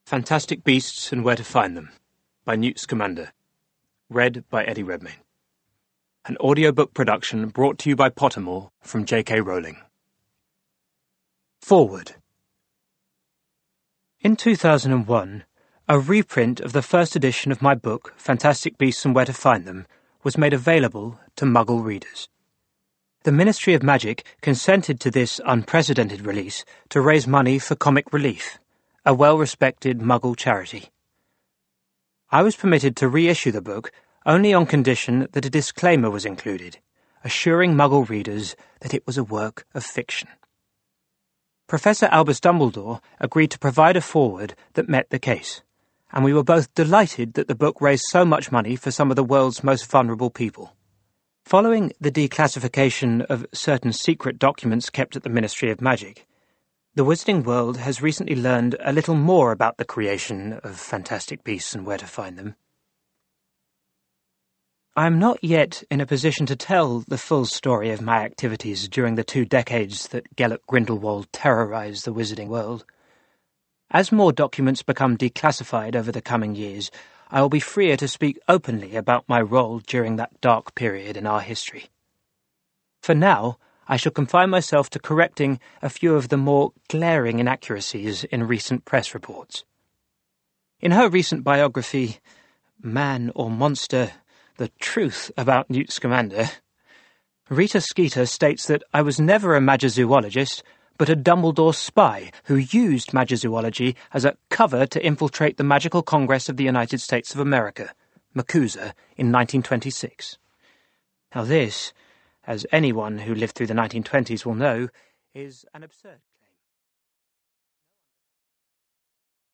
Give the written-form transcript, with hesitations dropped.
Fantastic Beasts and Where to Find Them by Newt Scamander. Read by Eddie Redmayne. An audiobook production brought to you by Pottermore from J.K. Rowling. Forward. In 2001, a reprint of the first edition of my book, Fantastic Beasts and Where to Find Them, was made available to Muggle readers. The Ministry of Magic consented to this unprecedented release to raise money for Comic Relief, a well-respected Muggle charity. I was permitted to reissue the book only on condition that a disclaimer was included, assuring Muggle readers that it was a work of fiction. Professor Albus Dumbledore agreed to provide a foreword that met the case, and we were both delighted that the book raised so much money for some of the world's most vulnerable people. Following the declassification of certain secret documents kept at the Ministry of Magic, the Wizarding World has recently learned a little more about the creation of Fantastic Beasts and Where to Find Them. I am not yet in a position to tell the full story of my activities during the 2 decades that Gellert Grindelwald terrorized the Wizarding World. As more documents become declassified over the coming years, I will be freer to speak openly about my role during that dark period in our history. For now, I shall confine myself to correcting a few of the more glaring inaccuracies in recent press reports. In her recent biography, Man or Monster, The Truth About Newt Scamander, Rita Skeeter states that I was never a magizoologist, but a Dumbledore spy who used magizoology as a cover to infiltrate the Magical Congress of the United States of America, MACUSA, in 1926. Now this, as anyone who lived through the 1920s will know, is an absurd